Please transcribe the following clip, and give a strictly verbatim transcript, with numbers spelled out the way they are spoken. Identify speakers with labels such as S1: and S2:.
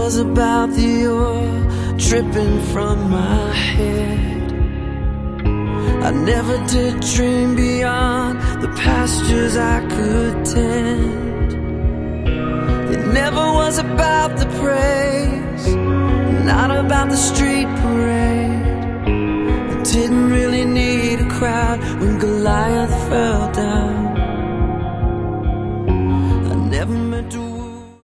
S1: was about the oil dripping from my head. I never did dream beyond the pastures I could tend. It never was about the praise, not about the street parade. I didn't really need a crowd when Goliath fell down. I never meant to